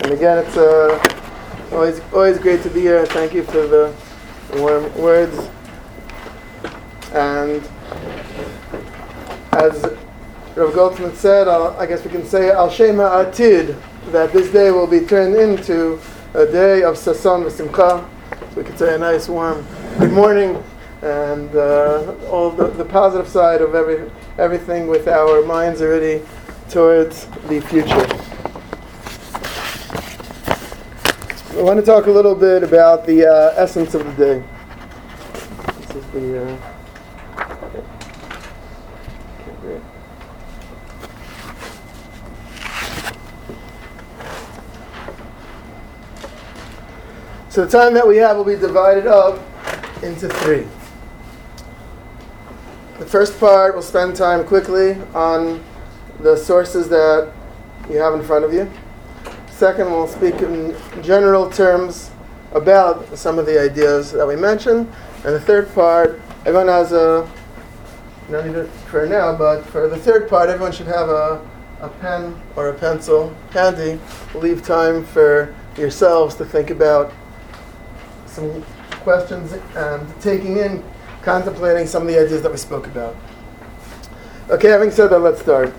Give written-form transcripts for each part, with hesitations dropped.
And again, it's always great to be here. Thank you for the warm words. And as Rav Goldsmith said, I guess we can say Al Shem Ha'atid, that this day will be turned into a day of Sason v'Simcha. So we could say a nice warm good morning, and all the positive side of everything, with our minds already towards the future. I want to talk a little bit about the essence of the day. This is the great. So the time that we have will be divided up into three. The first part, we'll spend time quickly on the sources that you have in front of you. Second, we'll speak in general terms about some of the ideas that we mentioned. And the third part, everyone has not even for now, but for the third part, everyone should have a pen or a pencil handy. Leave time for yourselves to think about some questions and contemplating some of the ideas that we spoke about. Okay, having said that, let's start.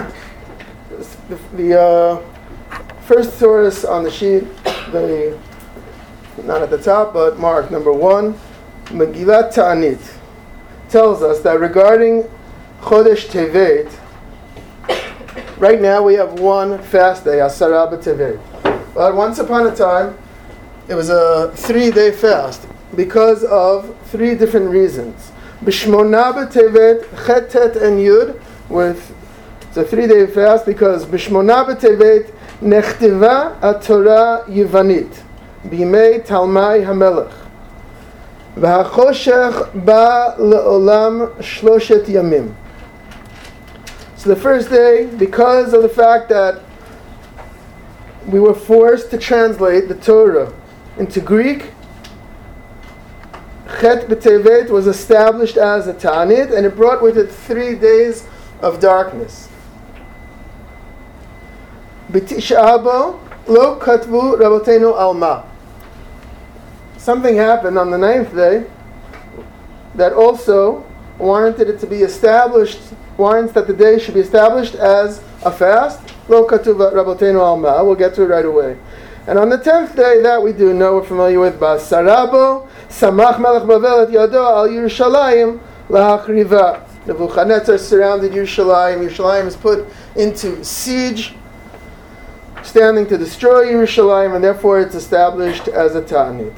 The first source on the sheet, not at the top, but marked number 1, Megillat Ta'anit, tells us that regarding Chodesh Tevet, right now we have one fast day, Asara B'Tevet. But once upon a time, it was a 3-day fast because of 3 different reasons. B'Shmona B'Tevet, Chet, Tet, and Yud, it's a 3-day fast because B'Shmona B'Tevet Nechtiva HaTorah Yivanit B'Yimei Talmai HaMelech V'HaChoshech Ba Le'olam Shloshet Yamim. So the first day, because of the fact that we were forced to translate the Torah into Greek, Chet B'Tevet was established as a Ta'anit, and it brought with it 3 days of darkness. B'Tisha B'Av lo katvu Rabotenu Alma. Something happened on the 9th day that also warranted it to be established, warrants that the day should be established as a fast. Lo katvu Rabotenu Alma. We'll get to it right away. And on the 10th day, that we do know, we're familiar with, Ba'asarabo Samach Melech Bavel et Yado al Yerushalayim lahachriva. Nebuchadnezzar surrounded Yerushalayim. Yerushalayim is put into siege, standing to destroy Yerushalayim, and therefore it's established as a Ta'anit.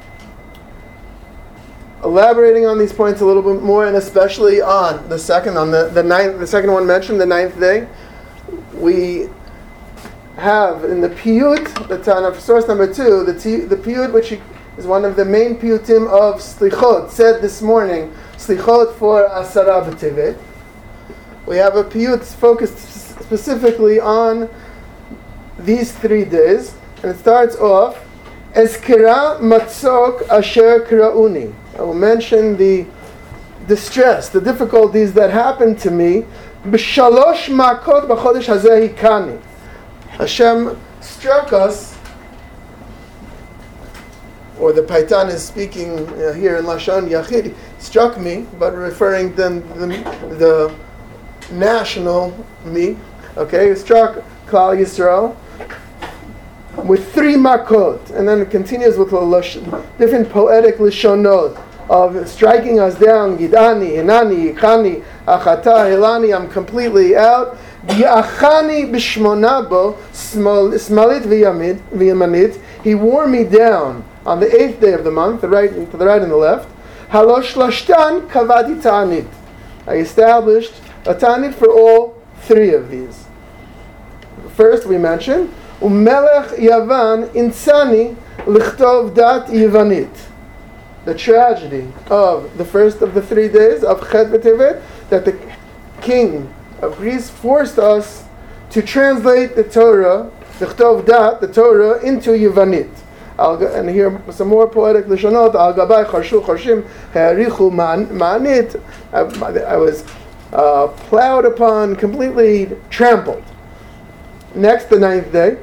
Elaborating on these points a little bit more, and especially on the second one mentioned, the 9th day, we have in the Piyut, the Tana, source number 2, the Piyut, which is one of the main Piyutim of Slichot, said this morning, Slichot for Asara B'Tevet. We have a Piyut focused specifically on these 3 days, and it starts off, Ezkira Matzok Asher Kirauni. I will mention the distress, the difficulties that happened to me, B'shalosh Makot B'chodesh Hazeh Hikani. Hashem struck us, or the Paitan is speaking here in Lashon Yachid, struck me, but referring then the national me, okay, struck Klal Yisrael with 3 makot, and then it continues with different poetic lishonot of striking us down. Gidani, Hinani, Yichani, Achata, Hilani, I'm completely out. Yachani b'shmonabo smalit v'yamanit. He wore me down on the 8th day of the month, to the right and the left. Halosh lashtan kavati ta'anit. I established a ta'anit for all 3 of these. First, we mentioned Umelech Yavan insani lichtov dat Yivanit. The tragedy of the first of the 3 days of Chet B'Tevet, that the king of Greece forced us to translate the Torah, lichtov dat, the Torah, into Yivanit. And here some more poetic lishonot. Al gabai charshu charshim ha'arichu ma'anit. I was plowed upon, completely trampled. Next, the 9th day,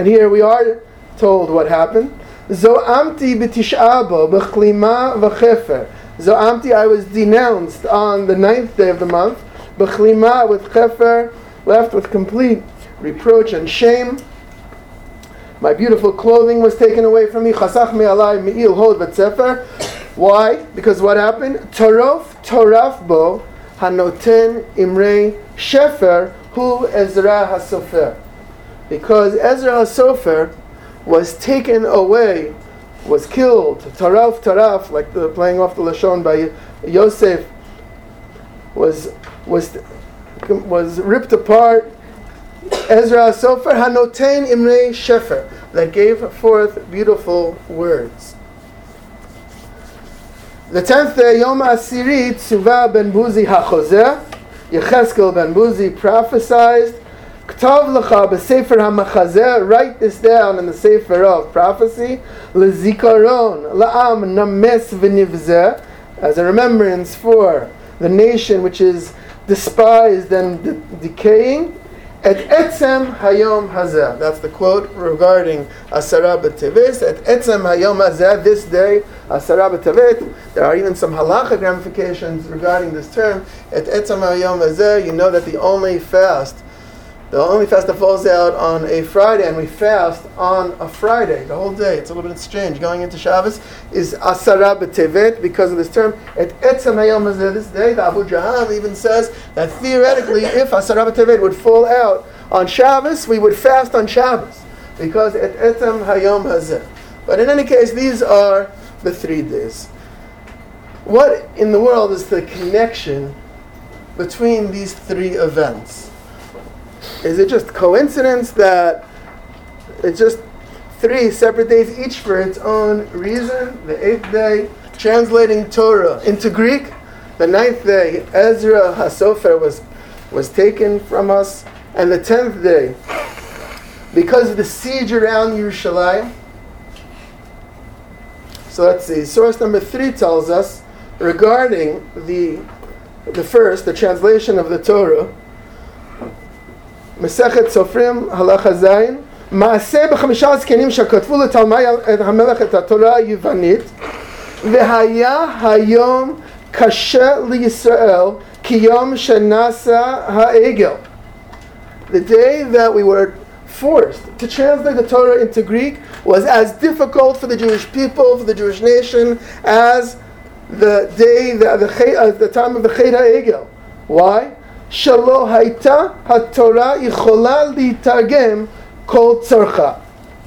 And here we are told what happened. Zo'amti b'tish'a bo b'chlima v'chefer. Zo'amti, I was denounced on the 9th day of the month. B'chlima, with chefer, left with complete reproach and shame. My beautiful clothing was taken away from me. Chasach me'alai me'il hod v'tzefer. Why? Because what happened? Toraf bo hanoten imrei shefer hu Ezra HaSofer. Because Ezra HaSofer was taken away, was killed. Taraf, like the playing off the Lashon by Yosef, was ripped apart. Ezra HaSofer hanoten imrei shefer, that gave forth beautiful words. The 10th day, Yom Asiri, Tzuva ben Buzi HaChozer, Yecheskel ben Buzi prophesied, Ktav lecha b'sefer ha'machazer, write this down in the sefer of prophecy, Lezikaron, la'am names v'nivzeh, as a remembrance for the nation which is despised and decaying, Et etzem hayom hazeh. That's the quote regarding Asara b'Tevet. Et etzem hayom hazeh, this day, Asara b'Tevet. There are even some halachic ramifications regarding this term. Et etzem hayom hazeh. You know that the only fast that falls out on a Friday, and we fast on a Friday, the whole day. It's a little bit strange. Going into Shabbos is Asara b'Tevet because of this term. Et etzem hayom hazeh, this day. The Abu Jahal even says that theoretically, if Asara b'Tevet would fall out on Shabbos, we would fast on Shabbos because et etzem hayom hazeh. But in any case, these are the 3 days. What in the world is the connection between these 3 events? Is it just coincidence that it's just 3 separate days, each for its own reason? The 8th day, translating Torah into Greek. The 9th day, Ezra HaSofer was taken from us. And the 10th day, because of the siege around Yerushalayim. So let's see. Source number 3 tells us regarding the first, the translation of the Torah. Mesechet Sofrim Halacha Zayin. Maaseh b'chamisha zkenim shekatvu letalmai hamelech et haTorah Yivanit. V'haya hayom kasher liyisrael kiyom shenasa ha'egel. The day that we were forced to translate the Torah into Greek was as difficult for the Jewish people, for the Jewish nation, as the day, the time of the Chet HaEgel. Why? Shelo hayta haTorah yichola litargem kol tzarcha.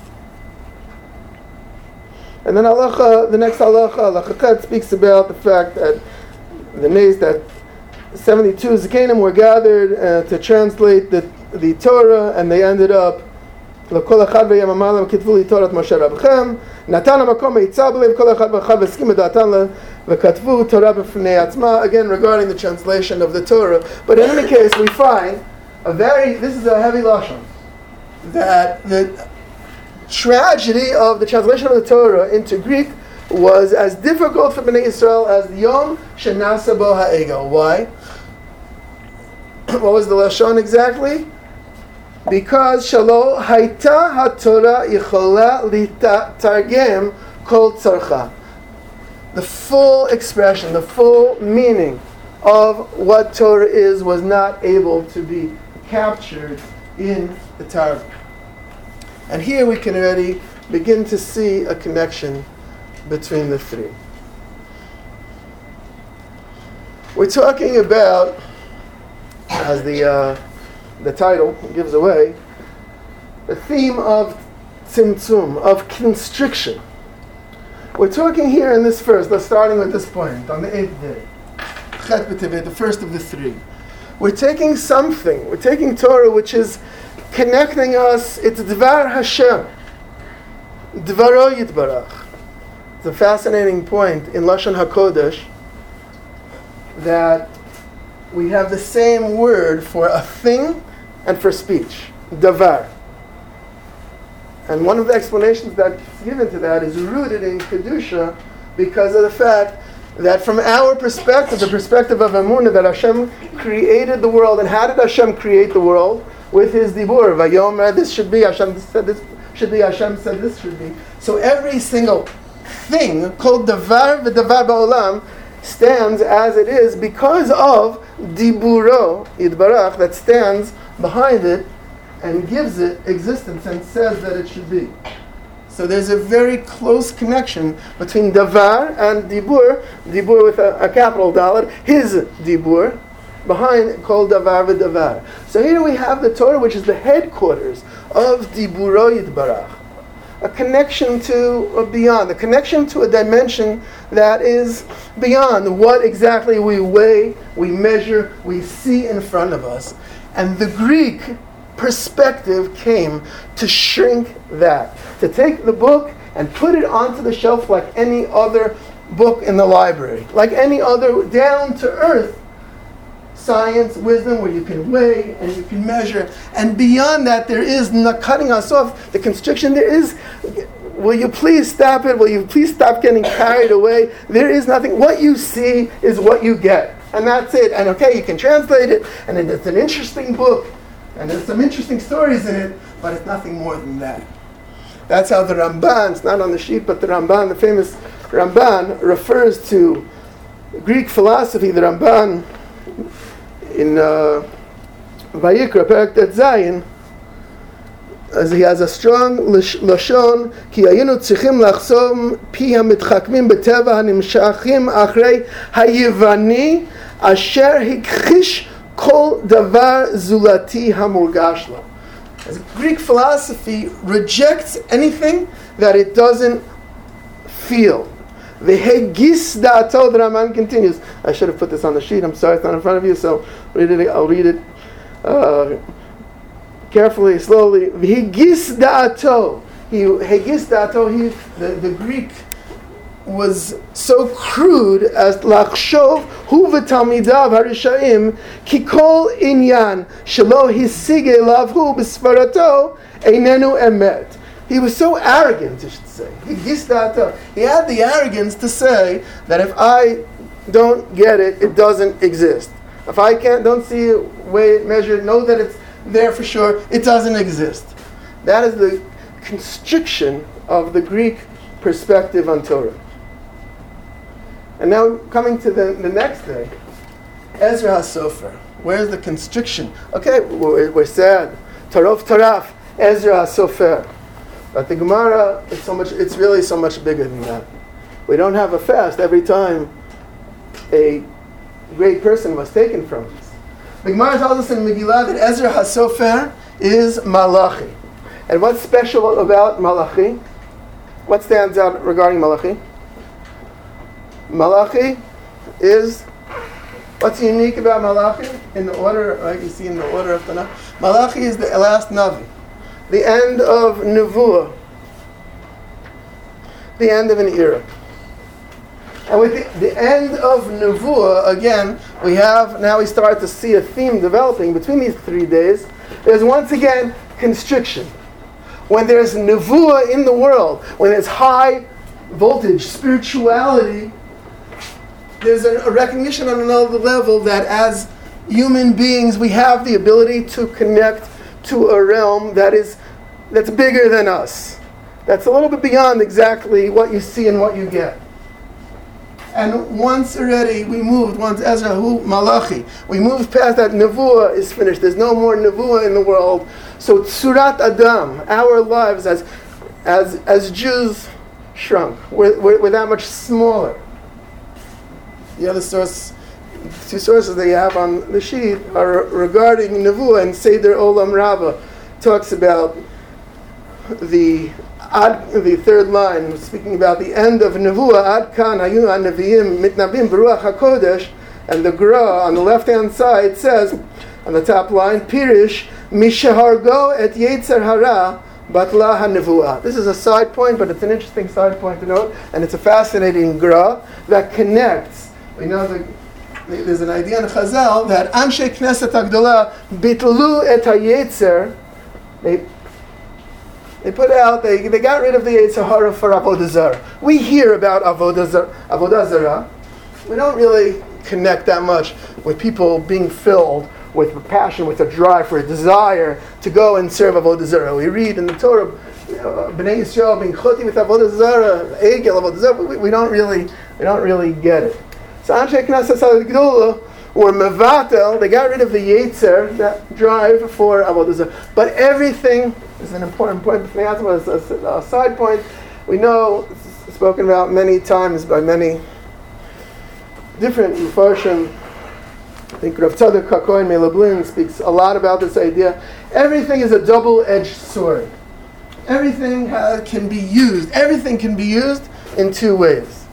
And then the next halacha Chet, speaks about the fact that the nays that 72 Zekanim were gathered to translate the Torah, and they ended up לכל אחד ויממה כתבו לי תורת משה רבכם נתן המקום היצע בלב כל אחד ואחד והסכים את דעתם וכתבו תורה בפני עצמה. Again, regarding the translation of the Torah, but in any case we find this is a heavy lashon, that the tragedy of the translation of the Torah into Greek was as difficult for Bnei Yisrael as the Yom Shenasa Bo Ha'egel. Why? What was the lashon exactly? Because Shalo Haita HaTorah Yichola Litargem Kol Tzarcha. The full expression, the full meaning of what Torah is was not able to be captured in the Targum. And here we can already begin to see a connection between the 3. We're talking about, as the title gives away, the theme of tzimtzum, of constriction. We're talking here in this first, starting with this point, on the 8th day, Chet B'Tevet, the first of the 3. We're taking Torah which is connecting us, it's Dvar Hashem, Dvaro Yitbarach. It's a fascinating point in Lashon HaKodesh that we have the same word for a thing and for speech, davar. And one of the explanations that's given to that is rooted in Kedusha because of the fact that from our perspective, the perspective of Emunah, that Hashem created the world. And how did Hashem create the world? With His Dibur. Vayomer, this should be, Hashem said this should be, Hashem said this should be. So every single thing called davar v'davar ba'olam stands as it is because of diburo yitbarach that stands behind it and gives it existence and says that it should be. So there's a very close connection between davar and dibur with a capital dalet, his dibur, behind called davar v'davar. So here we have the Torah, which is the headquarters of diburo yitbarach. A connection to beyond, a connection to a dimension that is beyond what exactly we weigh, we measure, we see in front of us. And the Greek perspective came to shrink that, to take the book and put it onto the shelf like any other book in the library, like any other down-to-earth science, wisdom, where you can weigh and you can measure. And beyond that, there is not cutting us off the constriction. There is, will you please stop it? Will you please stop getting carried away? There is nothing. What you see is what you get. And that's it. And okay, you can translate it, and it's an interesting book, and there's some interesting stories in it, but it's nothing more than that. That's how the Ramban, it's not on the sheet, but the Ramban, the famous Ramban, refers to Greek philosophy. The Ramban in Vayikra, Perek Tet Zayin, as he has a strong lashon, ki hayinu tzrichim lachsom pi hamitchakmim beteva hanimshachim achrei hayivani asher hikchish kol davar zulati hamurgash lo. As Greek philosophy rejects anything that it doesn't feel. V'hegis da'ato, the Raman continues. I should have put this on the sheet. I'm sorry, it's not in front of you, so I'll read it carefully, slowly. V'hegis da'ato. The Greek was so crude as lachshov hu v'talmidav harishaim ki kol inyan shelo hisige lavhu b'sfarato einenu emet. He was so arrogant, you should say. He had the arrogance to say that if I don't get it, it doesn't exist. If I don't see it, weigh it, measure it, know that it's there for sure, it doesn't exist. That is the constriction of the Greek perspective on Torah. And now coming to the next day, Ezra HaSofer. Where's the constriction? Okay, we're sad. Taraf Taraf, Ezra HaSofer. But the Gemara, it's really so much bigger than that. We don't have a fast every time a great person was taken from us. The Gemara tells us in Megillah that Ezra HaSofer is Malachi. And what's special about Malachi? What stands out regarding Malachi? Malachi is, what's unique about Malachi? In the order, like you see in the order of Tanakh, Malachi is the last Navi. The end of Nevuah. The end of an era. And with the end of Nevuah, again, we start to see a theme developing between these 3 days. There's once again constriction. When there's Nevuah in the world, when there's high voltage spirituality, there's a recognition on another level that as human beings we have the ability to connect to a realm that's bigger than us. That's a little bit beyond exactly what you see and what you get. And once Ezra Malachi, we moved past that. Nevuah is finished. There's no more Nevuah in the world. So Tzurat Adam, our lives as Jews shrunk. We're that much smaller. The other two sources that you have on the sheet are regarding Nevuah, and Seder Olam Rabbah talks about the third line, speaking about the end of Nevuah. Ad kan hayu ha'neviim mitnabim b'ruach hakodesh, and the Gra on the left-hand side says, on the top line, Pirish mishahargo et yetzer hara batla ha'nevuah. This is a side point, but it's an interesting side point to note, and it's a fascinating Gra that connects. We know there's an idea in Chazal that Anshe Knesset HaGdolah bitlu et ha'yetzer. They put out, they got rid of the Yetzer Hara for Avodah Zarah. We hear about Avodah Zarah. We don't really connect that much with people being filled with a passion, with a drive, for a desire to go and serve Avodah Zarah. We read in the Torah, Bnei Yisrael being choti with Avodah Zarah, Egel Avodah Zarah. We don't really get it. So Anshe Knesset Gdola were mevatel. They got rid of the Yetzer, that drive for Avodah Zarah. But everything is an important point. As a side point, we know it's spoken about many times by many different Mepharshim. I think Rav Tzadok HaKohen Melublin speaks a lot about this idea. Everything is a double-edged sword. Everything can be used. Everything can be used in two ways.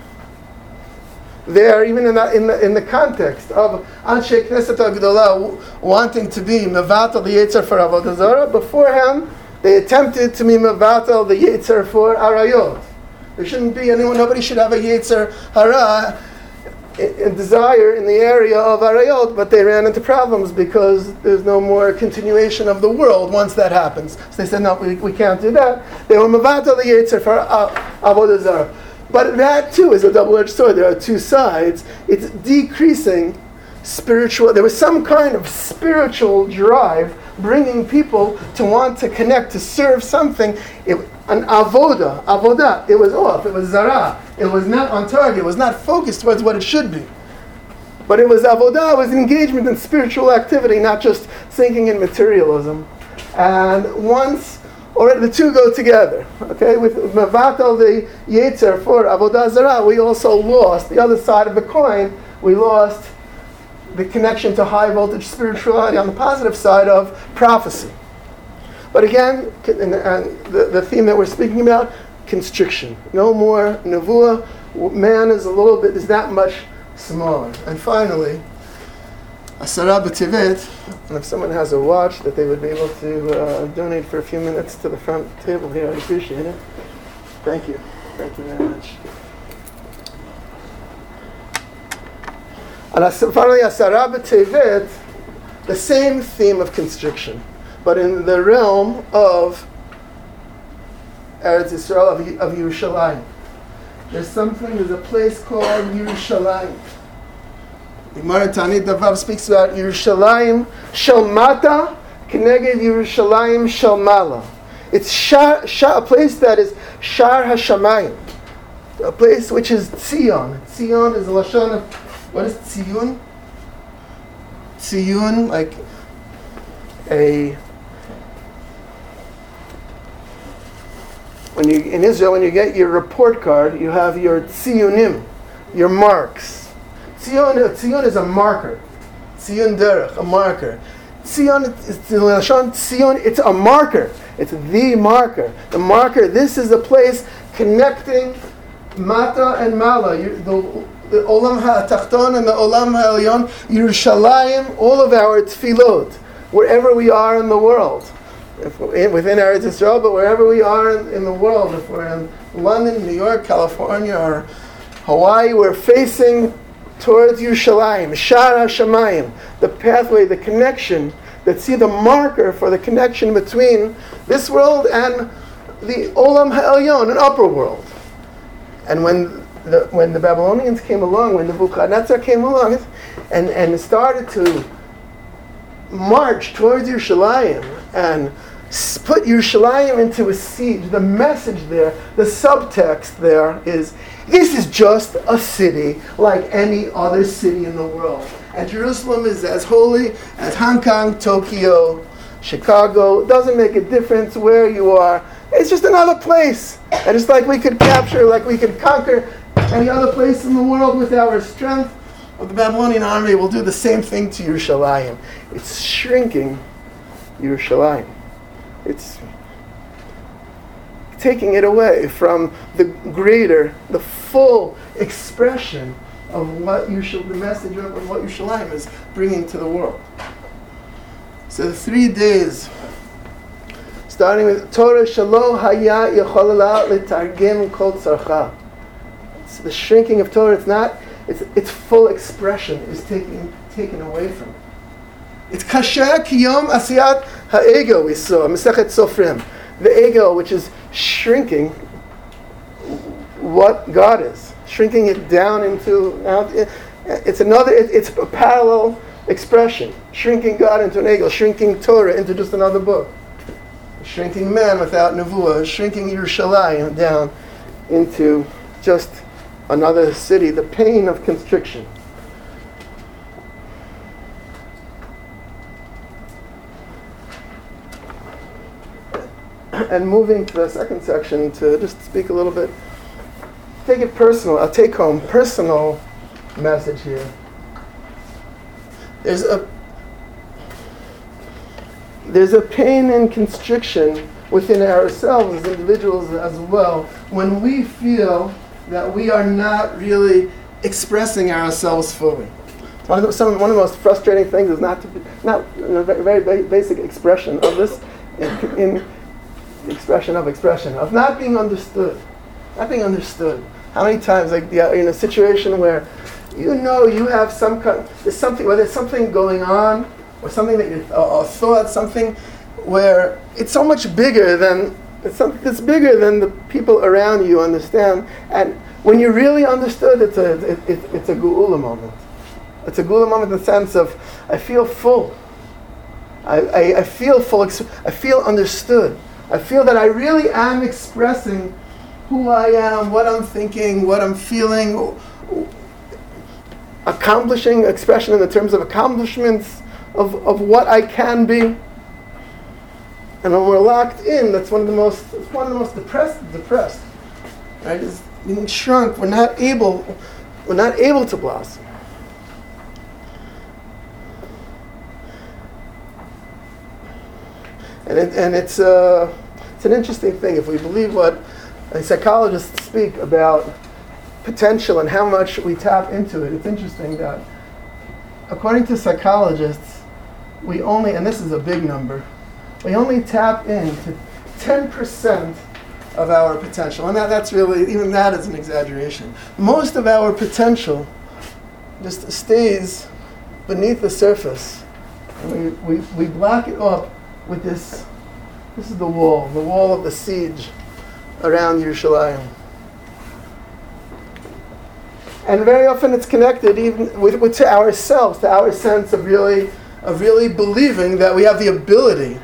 There, even in the context of Anshe Knesset HaGdolah wanting to be mevatel the Yetzer for Avodah Zarah, beforehand they attempted to be mevatel the Yetzer for Arayot. There shouldn't be nobody should have a Yetzer Hara, a desire in the area of Arayot, but they ran into problems because there's no more continuation of the world once that happens. So they said, no, we can't do that. They were mevatel the Yetzer for Avodah Zarah. But that too is a double-edged sword. There are two sides. It's decreasing spiritual. There was some kind of spiritual drive bringing people to want to connect, to serve something. An avodah, it was off, it was zara, it was not on target, it was not focused towards what it should be. But it was avodah, it was engagement in spiritual activity, not just thinking in materialism. And once, already the two go together, okay? With mevatel the yetzer for avodah zara, we also lost the other side of the coin. We lost the connection to high voltage spirituality on the positive side of prophecy. But again, the theme that we're speaking about, constriction. No more nevuah. Man is that much smaller. And finally, Asara B'Tevet, and if someone has a watch that they would be able to donate for a few minutes to the front table here, I'd appreciate it. Thank you. Thank you very much. And finally, Asara B'Tevet, the same theme of constriction, but in the realm of Eretz Yisrael, of Yerushalayim. There's a place called Yerushalayim. The Gemara Tanit Davav speaks about Yerushalayim Shel Mata Keneged Yerushalayim Shel Mala. It's a place that is Shar HaShamayim, a place which is Tzion. Tzion is a lashon of, what is Tziyun? Tziyun, like in Israel, when you get your report card, you have your tziyunim, your marks. Tzion is a marker. Tziyun derech, a marker. Tzion it's a marker. It's the marker. The marker. This is the place connecting Mata and Mala, the Olam HaTachton and the Olam HaElyon, Yerushalayim, all of our tefillot, wherever we are in the world. Within Eretz Yisrael, but wherever we are in the world, if we're in London, New York, California, or Hawaii, we're facing towards Yerushalayim, Shar HaShamayim, the pathway, the connection, the marker for the connection between this world and the Olam HaElyon, an upper world. And when the Babylonians came along, when Nebuchadnezzar came along, and started to march towards Yerushalayim and put Yerushalayim into a siege, the message there, the subtext there is, this is just a city like any other city in the world. And Jerusalem is as holy as Hong Kong, Tokyo, Chicago. It doesn't make a difference where you are. It's just another place. And just like we could capture, like we could conquer any other place in the world with our strength, the Babylonian army will do the same thing to Yerushalayim. It's shrinking Yerushalayim. It's taking it away from the greater, the full expression of what the message of what Yerushalayim is bringing to the world. So the 3 days, starting with Torah Shelo Haya Yecholala Letargim Kol Tzarcha. It's the shrinking of Torah. Its full expression is taken away from it. It's kasher kiyom asiyat ha'ego, we saw Masechet Sofrim, the ego, which is shrinking what God is, shrinking it down into. It's a parallel expression, shrinking God into an egel, shrinking Torah into just another book, shrinking man without nevuah, shrinking Yerushalayim down into just another city, the pain of constriction. And moving to the second section to just speak a little bit, take it personal, a take-home personal message here. There's a pain and constriction within ourselves as individuals as well when we feel that we are not really expressing ourselves fully. One of the most frustrating things is not a very basic expression of this in expression of not being understood. Not being understood. How many times, like, you're in a situation where you have there's something, whether it's something going on or something that or thought, something where it's so much bigger than it's bigger than the people around you understand. And when you're really understood, it's a geula moment. It's a geula moment in the sense of I feel full. I feel full. I feel understood. I feel that I really am expressing who I am, what I'm thinking, what I'm feeling, accomplishing expression in the terms of accomplishments of what I can be. And when we're locked in, that's one of the most depressed. Right? Is being shrunk. We're not able to blossom. And it's an interesting thing if we believe what psychologists speak about potential and how much we tap into it. It's interesting that according to psychologists, we only, and this is a big number, we only tap into 10% of our potential. And that's really, even that is an exaggeration. Most of our potential just stays beneath the surface. And we block it up with this is the wall of the siege around Yerushalayim. And very often it's connected even with to ourselves, to our sense of really believing that we have the ability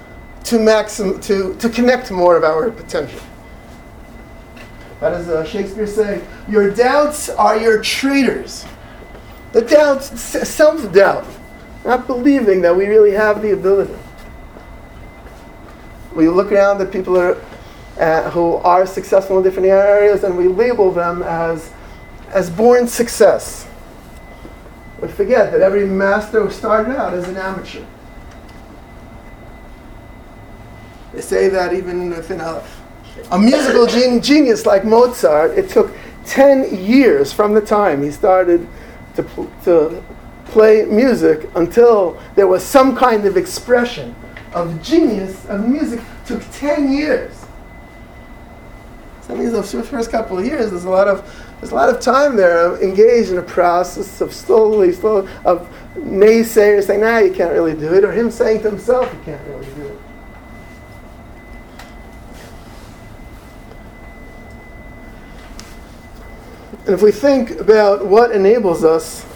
to connect more of our potential. How does Shakespeare say? Your doubts are your traitors. The doubts, self-doubt, not believing that we really have the ability. We look around at people who are successful in different areas and we label them as born success. We forget that every master who started out as an amateur. They say that even within a musical genius like Mozart, it took 10 years from the time he started to play music until there was some kind of expression of genius of music. Took 10 years. So that means the first couple of years there's a lot of time there engaged in a process of slowly of naysayers saying, nah, you can't really do it, or him saying to himself, you can't really do it. And if we think about what enables us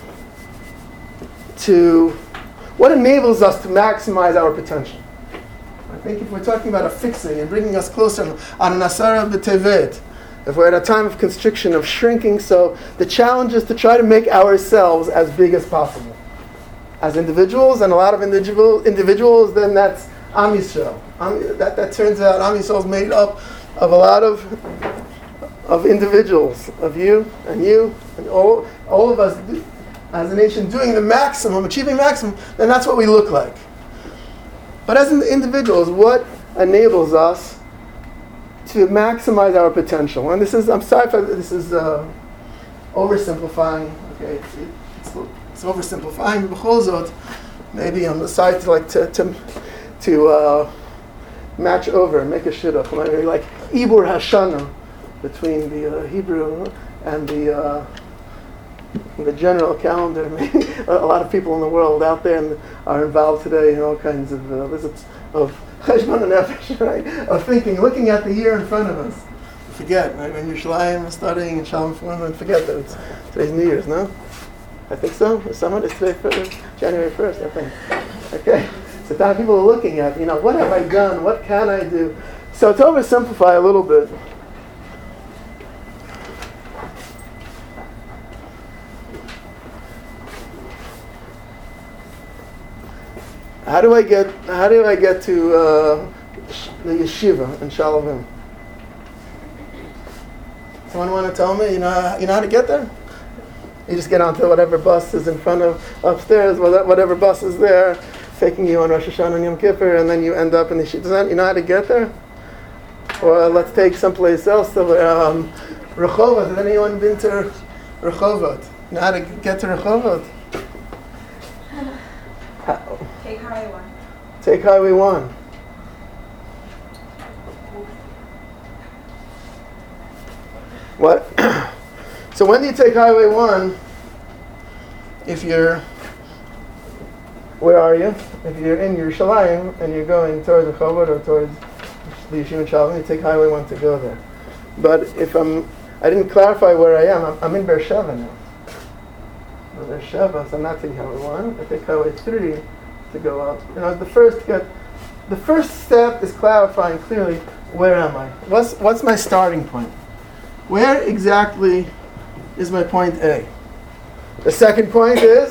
to maximize our potential. I think if we're talking about a fixing and bringing us closer on Nasara B'Tevet, if we're at a time of constriction, of shrinking, so the challenge is to try to make ourselves as big as possible. As individuals, and a lot of individuals, then that's Am Yisrael. That turns out Am Yisrael is made up of a lot of individuals, of you, and all of us as a nation doing the maximum, achieving maximum, then that's what we look like. But as individuals, what enables us to maximize our potential? And this is, I'm sorry if this is oversimplifying. Okay, it's oversimplifying. B'chol maybe on the side to match over, make a shidduch, maybe like Ibur Hashana between the Hebrew and the general calendar. Maybe a lot of people in the world out there are involved today in all kinds of visits of cheshbon nefesh, right? Of thinking, looking at the year in front of us. Forget, right? When Yerushalayim is studying and Shalom and forget that it's today's New Year's, no? I think so. Someone is today January 1st, I think. Okay. So now people are looking at, what have I done? What can I do? So to oversimplify a little bit, how do I get to the yeshiva in Shalavim? Someone want to tell me? You know how to get there? You just get onto whatever bus is in front of upstairs, whatever bus is there, taking you on Rosh Hashanah and Yom Kippur, and then you end up in the yeshiva. You know how to get there? Or let's take someplace else. Rehovot. Has anyone been to Rehovot? You know how to get to Rehovot? Take Highway 1. Take Highway 1. What? So when do you take Highway 1? Where are you? If you're in Yerushalayim and you're going towards the Rehovot or towards the Yeshiva Shalom, you take Highway 1 to go there. But I didn't clarify where I am. I'm in Beersheba now. Beersheba, so I'm not taking Highway 1. I take Highway 3 to go up. The first step is clarifying clearly, where am I? What's my starting point? Where exactly is my point A? The second point is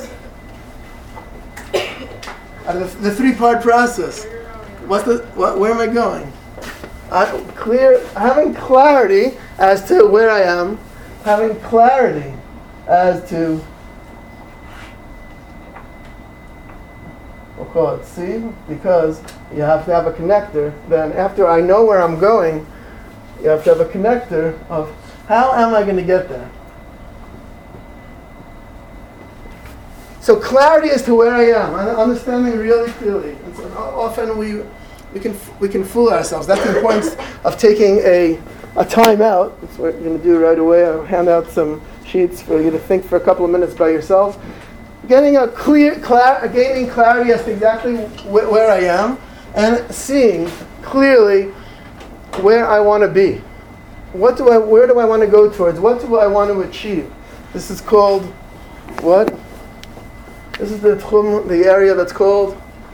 the three-part process. Where am I going? Having clarity as to where I am, having clarity as to, we'll call it C, because you have to have a connector. Then after I know where I'm going, you have to have a connector of how am I going to get there? So clarity as to where I am, understanding really clearly. And so often we can fool ourselves. That's the importance of taking a time out. That's what you're going to do right away. I'll hand out some sheets for you to think for a couple of minutes by yourself. Gaining clarity as to exactly where I am, and seeing clearly where I want to be. Where do I want to go towards? What do I want to achieve? This is called what? This is the area that's called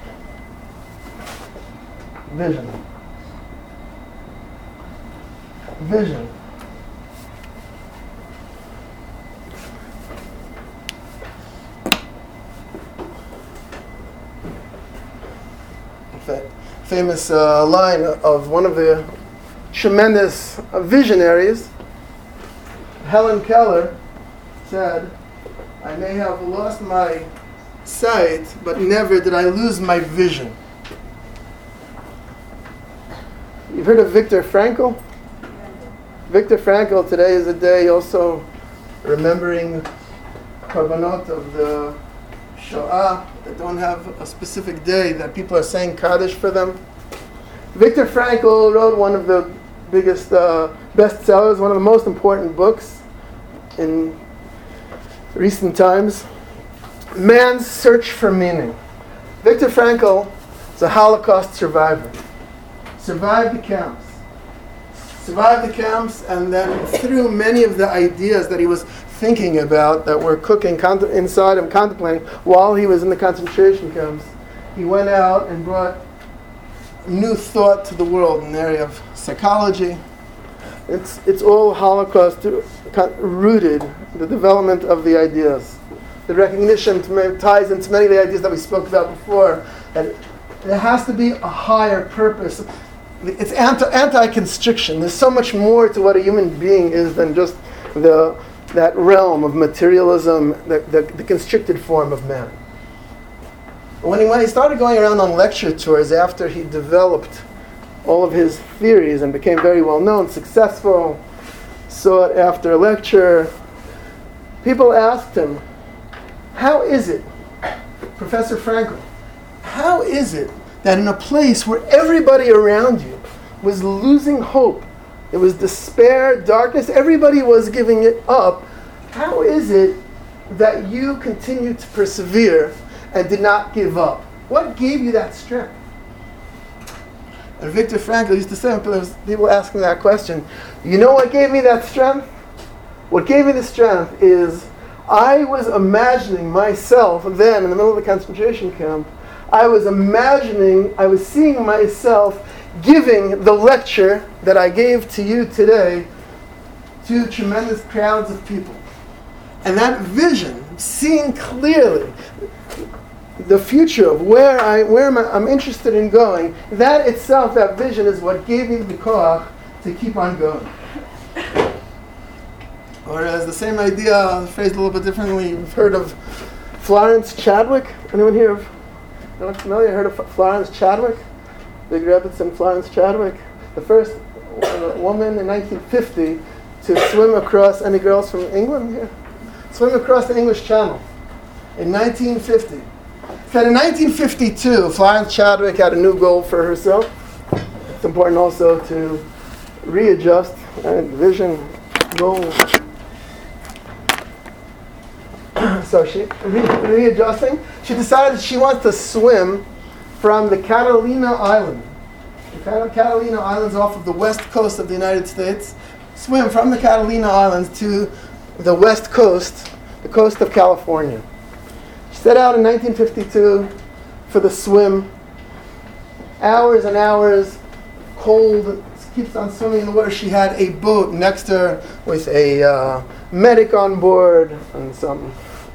vision. Vision. Famous line of one of the tremendous visionaries, Helen Keller, said, "I may have lost my sight, but never did I lose my vision." You've heard of Viktor Frankl? Viktor Frankl, today is a day also remembering korbanot of the Shoah that don't have a specific day that people are saying Kaddish for them. Viktor Frankl wrote one of the biggest bestsellers, one of the most important books in recent times, Man's Search for Meaning. Viktor Frankl is a Holocaust survivor. Survived the camps, and then through many of the ideas that he was thinking about, that were cooking inside him, contemplating, while he was in the concentration camps, he went out and brought new thought to the world in the area of psychology. It's all Holocaust rooted, the development of the ideas. The recognition ties into many of the ideas that we spoke about before, that there has to be a higher purpose. It's anti-constriction. There's so much more to what a human being is than just that realm of materialism, the constricted form of man. When he started going around on lecture tours after he developed all of his theories and became very well known, successful, sought after a lecture, people asked him, "How is it, Professor Frankl, how is it that in a place where everybody around you was losing hope, there was despair, darkness, everybody was giving it up, how is it that you continued to persevere and did not give up? What gave you that strength?" And Viktor Frankl used to say, people ask him that question, "You know what gave me that strength? What gave me the strength is I was imagining myself then in the middle of the concentration camp. I was seeing myself giving the lecture that I gave to you today to tremendous crowds of people. And that vision, seeing clearly the future of where I'm interested in going, that itself, that vision, is what gave me the koach to keep on going. Or as the same idea, phrased a little bit differently, you've heard of Florence Chadwick? Anyone here? Anyone familiar? Heard of Florence Chadwick? Big Rebbetzin Florence Chadwick, the first woman in 1950 to swim across. Any girls from England here? Swim across the English Channel in 1950. Then in 1952, Florence Chadwick had a new goal for herself. It's important also to readjust vision, goals. So she readjusting. She decided she wants to swim from the Catalina Island. The Catalina Islands off of the west coast of the United States. Swim from the Catalina Islands to the west coast, the coast of California. She set out in 1952 for the swim. Hours and hours, cold, keeps on swimming in the water. She had a boat next to her with a medic on board and some.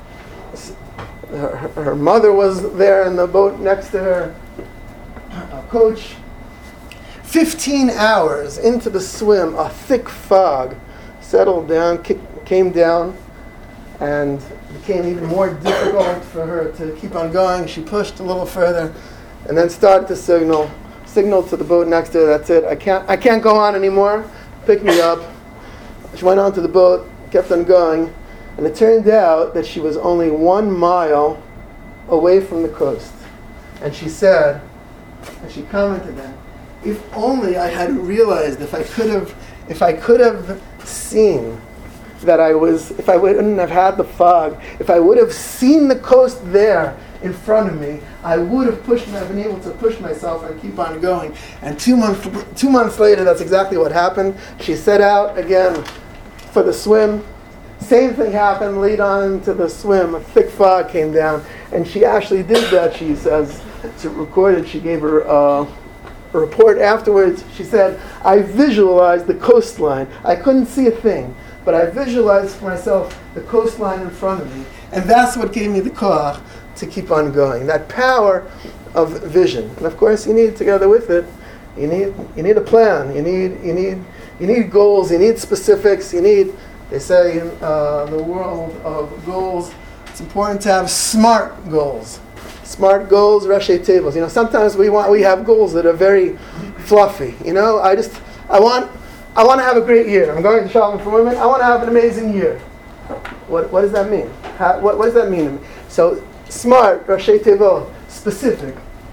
Her mother was there in the boat next to her, a coach. 15 hours into the swim, a thick fog settled down, came down, and became even more difficult for her to keep on going. She pushed a little further, and then started to signal to the boat next to her, that's it, I can't go on anymore, pick me up. She went onto the boat, kept on going, and it turned out that she was only 1 mile away from the coast. And she said, and she commented then, if only I had realized, if I could have seen that if I wouldn't have had the fog, if I would have seen the coast there in front of me, I would have been able to push myself and keep on going. And 2 months later, that's exactly what happened. She set out again for the swim. Same thing happened, late on to the swim, a thick fog came down, and she actually did that. She says, it's recorded, she gave her a report afterwards. She said, I visualized the coastline. I couldn't see a thing, but I visualized for myself the coastline in front of me, and that's what gave me the koach to keep on going, that power of vision. And of course, you need, together with it, you need a plan, you need goals, you need specifics, they say in the world of goals, it's important to have smart goals. Smart goals, Rashi tables. Sometimes we have goals that are very fluffy. I want to have a great year. I'm going to Shalom for Women. I want to have an amazing year. What does that mean? What does that mean to me? So smart, Rashi table, specific,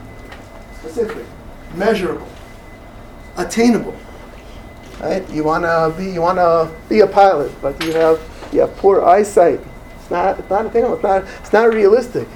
measurable, attainable. Right? You want to be a pilot, but you have poor eyesight. It's not attainable. It's not realistic.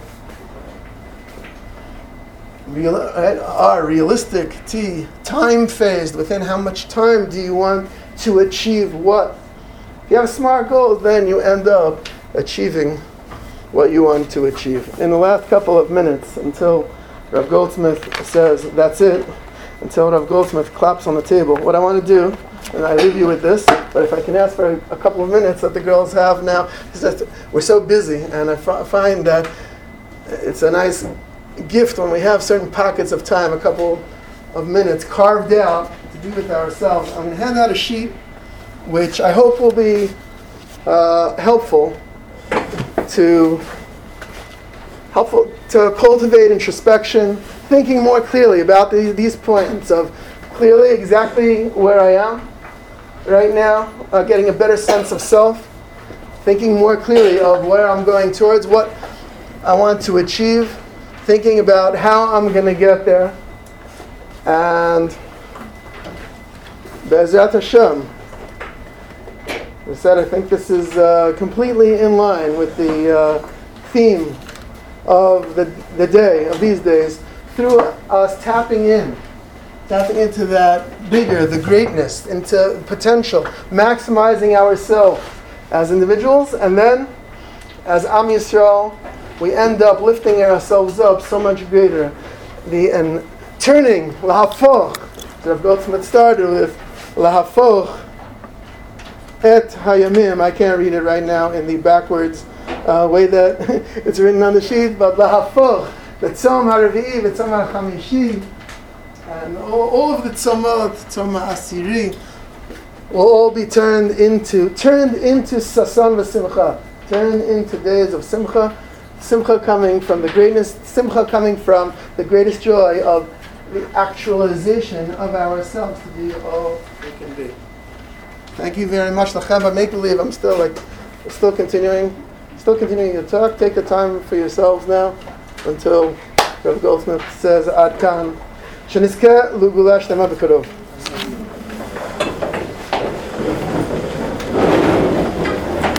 Realistic, time phased. Within how much time do you want to achieve what? If you have smart goals, then you end up achieving what you want to achieve. In the last couple of minutes, until Rav Goldsmith says that's it, until Rav Goldsmith claps on the table, what I want to do, and I leave you with this, but if I can ask for a couple of minutes that the girls have now, we're so busy, and I find that it's a nice gift when we have certain pockets of time, a couple of minutes carved out to do with ourselves. I'm going to hand out a sheet which I hope will be helpful to cultivate introspection, thinking more clearly about these points of clearly exactly where I am right now, getting a better sense of self, thinking more clearly of where I'm going towards, what I want to achieve, thinking about how I'm going to get there, and Be'ezrat Hashem. I said I think this is completely in line with the theme of the day, of these days, through us tapping into that bigger, the greatness, into potential, maximizing ourselves as individuals, and then as Am Yisrael, we end up lifting ourselves up so much greater. And turning, lahafoch, that Rav Goldsmith started with, lahafoch et hayamim. I can't read it right now in the backwards way that it's written on the sheet, but lahafoch, the tzom haravi'i, the tzom hachamishi, and all of the tzomot, tzom ha'asiri, will all be turned into sasan v'simcha, turned into days of simcha, simcha coming from the greatest joy of the actualization of ourselves to be all we can be. Thank you very much, Lachem. But make believe I'm still continuing to talk. Take the time for yourselves now until Rav Goldsmith says Ad Kan. Shenizkeh l'gula shlema b'karov.